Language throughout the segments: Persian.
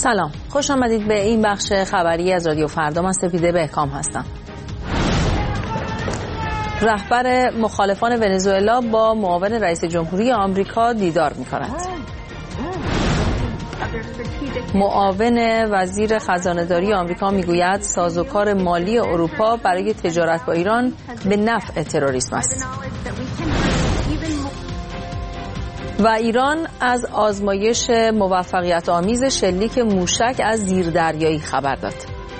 سلام، خوش آمدید به این بخش خبری از رادیو فردا. من سپیده بهکام هستم. رهبر مخالفان ونزوئلا با معاون رئیس جمهوری آمریکا دیدار می‌کند. معاون وزیر خزانه‌داری آمریکا میگوید سازوکار مالی اروپا برای تجارت با ایران به نفع تروریسم است. و ایران از آزمایش موفقیت آمیز شلیک موشک از زیردریایی خبر داد.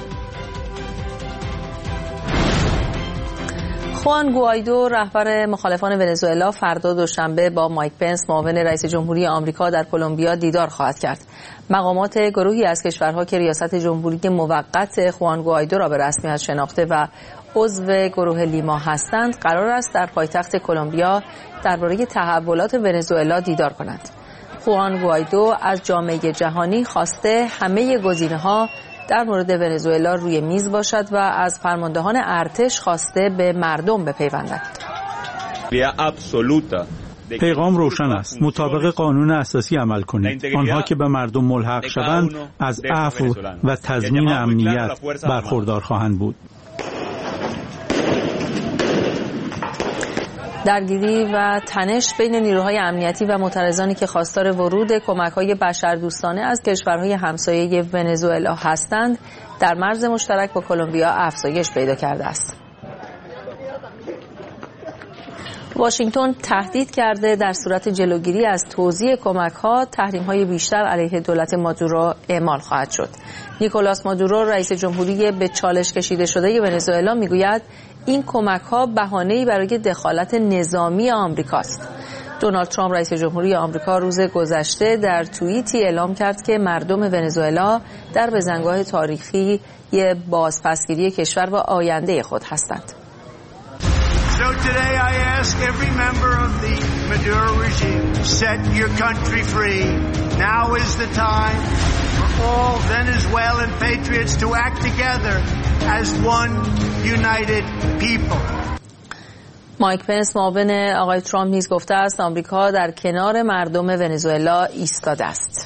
خوان گوایدو رهبر مخالفان ونزوئلا فردا دوشنبه با مایک پنس معاون رئیس جمهوری آمریکا در کلمبیا دیدار خواهد کرد. مقامات گروهی از کشورها که ریاست جمهوری موقت خوان گوایدو را به رسمیت شناخته و عضو گروه لیما هستند قرار است در پایتخت کلمبیا درباره تحولات ونزوئلا دیدار کنند. خوان گوایدو از جامعه جهانی خواسته همه گزینه‌ها در مورد ونزوئلا روی میز باشد و از فرماندهان ارتش خواسته به مردم بپیوندند. پیغام روشن است. مطابق قانون اساسی عمل کنید. آنها که به مردم ملحق شوند از عفو و تضمین امنیت برخوردار خواهند بود. درگیری و تنش بین نیروهای امنیتی و معترضانی که خواستار ورود کمک‌های بشردوستانه از کشورهای همسایه ونزوئلا هستند در مرز مشترک با کلمبیا افزایش پیدا کرده است. واشنگتن تهدید کرده در صورت جلوگیری از توزیع کمک‌ها تحریم‌های بیشتر علیه دولت مادورو اعمال خواهد شد. نیکولاس مادورو رئیس جمهوری به چالش کشیده شده ونزوئلا میگوید این کمک‌ها بهانه‌ای برای دخالت نظامی آمریکاست. دونالد ترامپ رئیس جمهوری آمریکا روز گذشته در توییتی اعلام کرد که مردم ونزوئلا در بزنگاه تاریخی بازپسگیری کشور و آینده خود هستند. So today I ask every member of the Maduro regime, set your country free. Now is the time for all Venezuelan patriots to act together as one united people. مایک پنس معاون آقای ترامپ نیز گفته است آمریکا در کنار مردم ونزوئلا ایستاده است.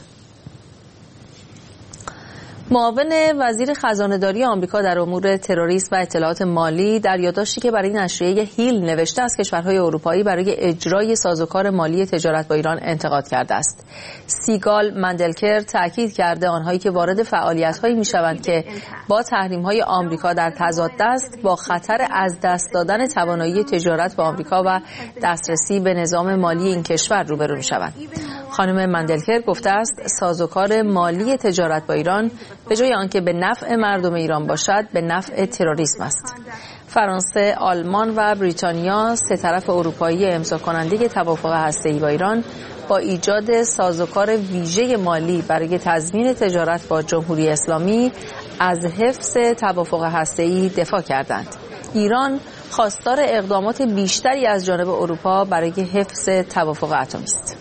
معاون وزیر خزانه‌داری آمریکا در امور تروریسم و اطلاعات مالی در یادداشتی که برای نشریه هیل نوشته از کشورهای اروپایی برای اجرای سازوکار مالی تجارت با ایران انتقاد کرده است. سیگال مندلکر تاکید کرده آنهایی که وارد فعالیت‌هایی می‌شوند که با تحریم‌های آمریکا در تضاد است با خطر از دست دادن توانایی تجارت با آمریکا و دسترسی به نظام مالی این کشور روبرو می‌شوند. خانم مندلکر گفته است سازوکار مالی تجارت با ایران به جای آنکه به نفع مردم ایران باشد به نفع تروریسم است. فرانسه، آلمان و بریتانیا سه طرف اروپایی امضا کننده توافق هسته‌ای با ایران با ایجاد سازوکار ویژه مالی برای تضمین تجارت با جمهوری اسلامی از حفظ توافق هسته‌ای دفاع کردند. ایران خواستار اقدامات بیشتری از جانب اروپا برای حفظ توافق اتمی است.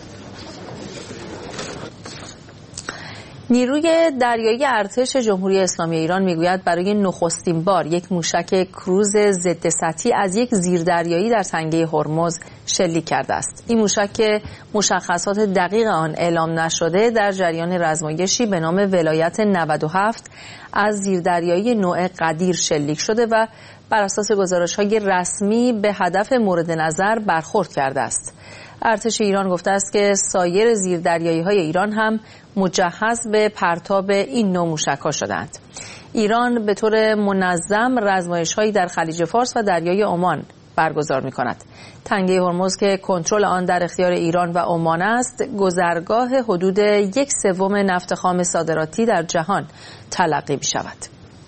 نیروی دریایی ارتش جمهوری اسلامی ایران میگوید برای نخستین بار یک موشک کروز ضد سطحی از یک زیردریایی در تنگه هرمز شلیک کرده است. این موشک که مشخصات دقیق آن اعلام نشده در جریان رزمایشی به نام ولایت 97 از زیردریایی نوع قدیر شلیک شده و بر اساس گزارش‌های رسمی به هدف مورد نظر برخورد کرده است. ارتش ایران گفته است که سایر زیردریایی‌های ایران هم مجهز به پرتاب این نوع موشک‌ها شدند. ایران به طور منظم رزمایش‌هایی در خلیج فارس و دریای عمان برگزار می‌کند. تنگه هرمز که کنترل آن در اختیار ایران و عمان است، گذرگاه حدود 1/3 نفت خام صادراتی در جهان تلقی می‌شود.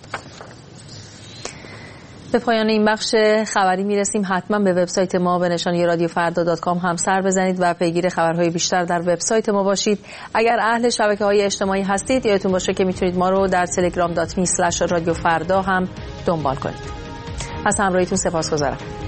به پایان این بخش خبری میرسیم. حتما به وبسایت ما به نشانی رادیوفردا.com هم سر بزنید و پیگیر خبرهای بیشتر در وبسایت ما باشید. اگر اهل شبکه‌های اجتماعی هستید یادتون باشه که میتونید ما رو در telegram.me/radiofrda هم دنبال کنید. از همراهیتون سپاسگزارم.